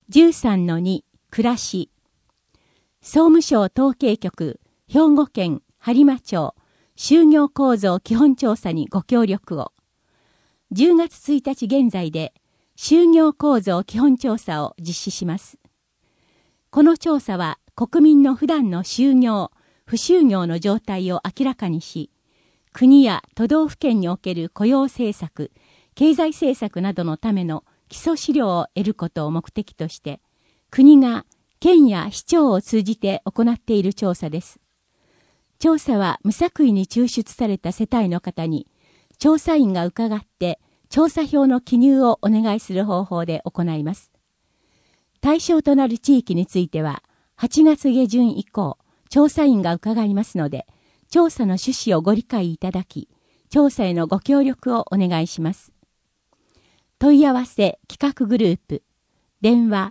13-2 暮らし。総務省統計局兵庫県播磨町就業構造基本調査にご協力を。10月1日現在で就業構造基本調査を実施します。この調査は国民の普段の就業、不就業の状態を明らかにし、国や都道府県における雇用政策、経済政策などのための基礎資料を得ることを目的として、国が県や市町を通じて行っている調査です。調査は無作為に抽出された世帯の方に、調査員が伺って調査票の記入をお願いする方法で行います。対象となる地域については、8月下旬以降、調査員が伺いますので、調査の趣旨をご理解いただき、調査へのご協力をお願いします。問い合わせ企画グループ、電話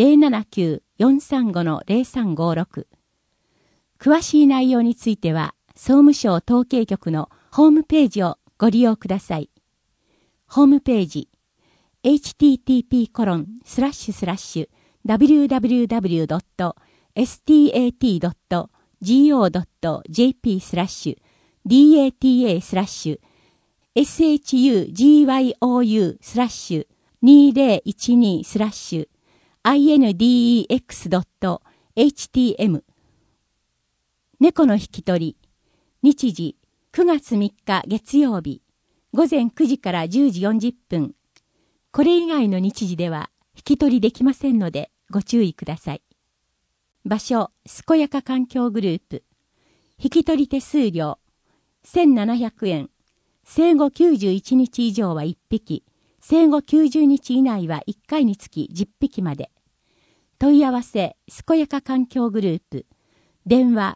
079-435-0356。詳しい内容については、総務省統計局のホームページをご利用ください。ホームページ、http://www.stat.go.jp/data/index.htm。 猫の引き取り。日時9月3日月曜日午前9時から10時40分。これ以外の日時では引き取りできませんのでご注意ください。場所、健やか環境グループ。引き取り手数料、1700円。生後91日以上は1匹、生後90日以内は1回につき10匹まで。問い合わせ、健やか環境グループ。電話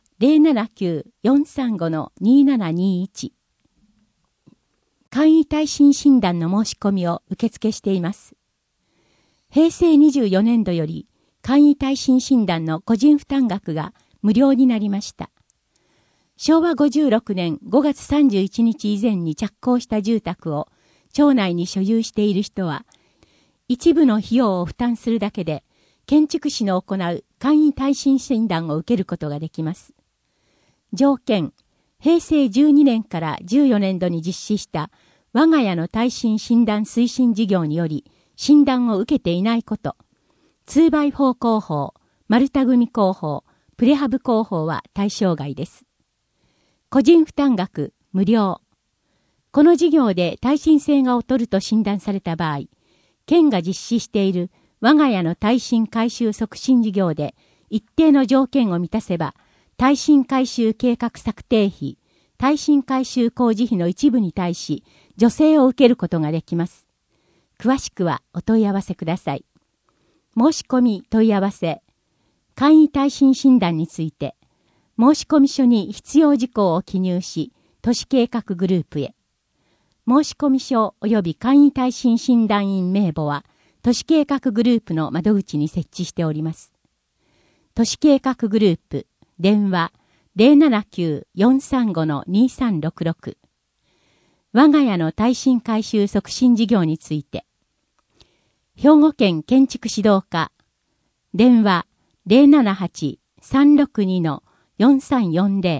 079-435-2721。簡易耐震診断の申し込みを受付しています。平成24年度より簡易耐震診断の個人負担額が無料になりました。昭和56年5月31日以前に着工した住宅を町内に所有している人は、一部の費用を負担するだけで建築士の行う簡易耐震診断を受けることができます。条件、平成12年から14年度に実施した我が家の耐震診断推進事業により診断を受けていないこと、2x4 工法、丸太組工法、プレハブ工法は対象外です。個人負担額無料。この事業で耐震性が劣ると診断された場合、県が実施している我が家の耐震改修促進事業で一定の条件を満たせば、耐震改修計画策定費、耐震改修工事費の一部に対し、助成を受けることができます。詳しくはお問い合わせください。申し込み問い合わせ。簡易耐震診断について、申込書に必要事項を記入し、都市計画グループへ。申込書及び簡易耐震診断員名簿は、都市計画グループの窓口に設置しております。都市計画グループ、電話 079-435-2366。我が家の耐震改修促進事業について。兵庫県建築指導課、電話 078-362-4340。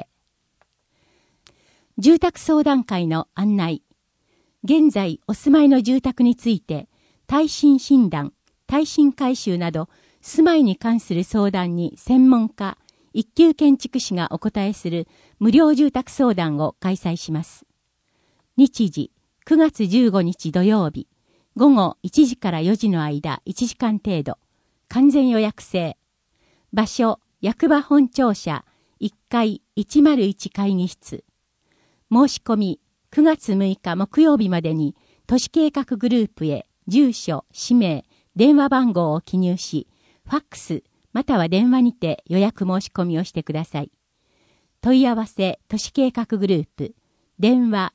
住宅相談会の案内。現在お住まいの住宅について、耐震診断、耐震改修など、住まいに関する相談に専門家、一級建築士がお答えする無料住宅相談を開催します。日時、9月15日土曜日、午後1時から4時の間1時間程度、完全予約制。場所、役場本庁舎、1階101会議室。申し込み、9月6日木曜日までに、都市計画グループへ、住所、氏名、電話番号を記入し、ファックス、または電話にて予約申し込みをしてください。問い合わせ、都市計画グループ、電話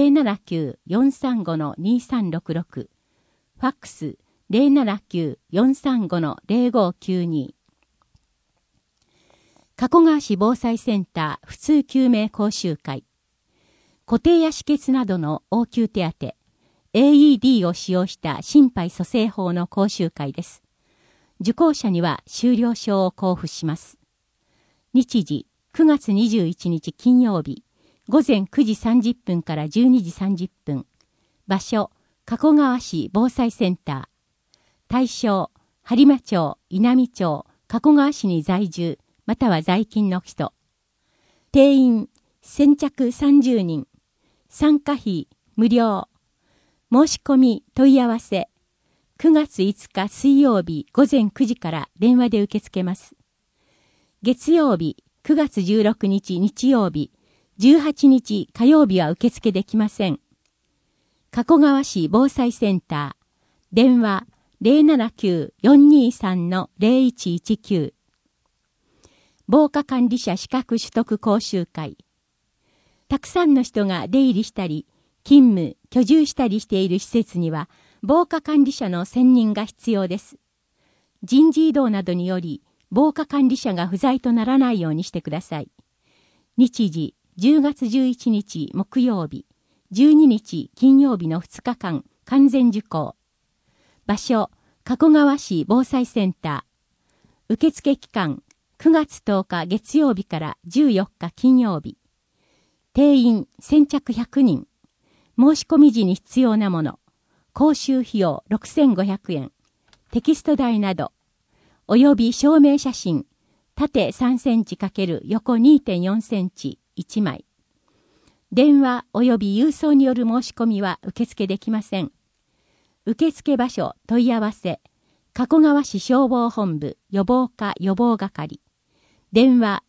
079-435-2366、ファックス 079-435-0592。加古川市防災センター普通救命講習会。固定や止血などの応急手当、AED を使用した心肺蘇生法の講習会です。 受講者には修了証を交付します。日時、9月21日金曜日、午前9時30分から12時30分。場所、加古川市防災センター。対象、播磨町、稲美町、加古川市に在住、または在勤の人。定員、先着30人。参加費、無料。申し込み、問い合わせ。9月5日水曜日午前9時から電話で受け付けます。月曜日、9月16日日曜日、18日火曜日は受付できません。加古川市防災センター。電話 079-423-0119。防火管理者資格取得講習会。たくさんの人が出入りしたり、勤務、居住したりしている施設には、防火管理者の選任が必要です。人事異動などにより、防火管理者が不在とならないようにしてください。日時、10月11日木曜日、12日金曜日の2日間、完全受講。場所、加古川市防災センター。受付期間、9月10日月曜日から14日金曜日。定員、先着100人。申し込み時に必要なもの。講習費用6500円。テキスト代など。および証明写真。縦3センチ×横 2.4 センチ1枚。電話および郵送による申し込みは受付できません。受付場所問い合わせ。加古川市消防本部予防課予防係。電話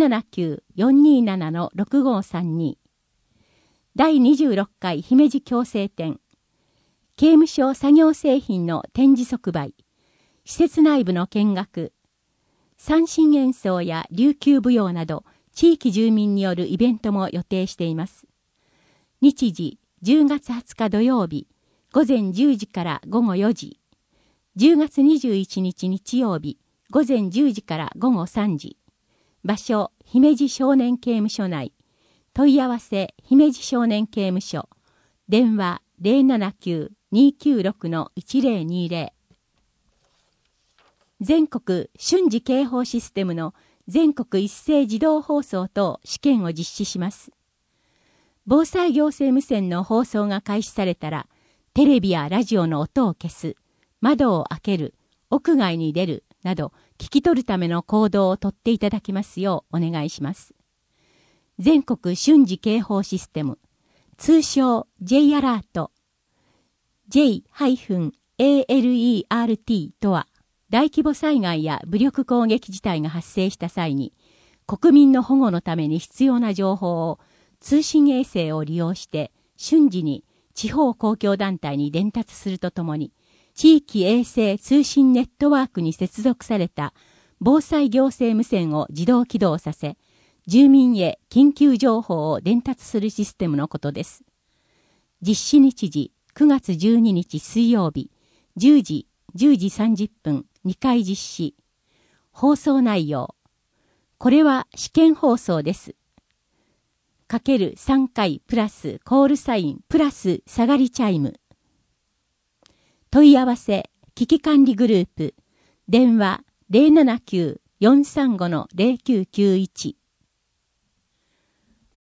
079-427-6532。第26回姫路矯正展。刑務所作業製品の展示即売。施設内部の見学。三線演奏や琉球舞踊など地域住民によるイベントも予定しています。日時10月20日土曜日午前10時から午後4時。10月21日日曜日午前10時から午後3時。場所姫路少年刑務所内。問い合わせ姫路少年刑務所。電話 079-296-1020。全国瞬時警報システムの全国一斉自動放送等試験を実施します。防災行政無線の放送が開始されたら、テレビやラジオの音を消す、窓を開ける、屋外に出るなど聞き取るための行動をとっていただきますようお願いします。全国瞬時警報システム、通称 J アラート。J-ALERT とは、大規模災害や武力攻撃事態が発生した際に、国民の保護のために必要な情報を通信衛星を利用して瞬時に地方公共団体に伝達するとともに、地域衛星通信ネットワークに接続された防災行政無線を自動起動させ、住民へ緊急情報を伝達するシステムのことです。実施日時9月12日水曜日10時30分2回実施。放送内容。これは試験放送です。かける3回プラスコールサインプラス下がりチャイム。問い合わせ危機管理グループ。電話 079-435-0991。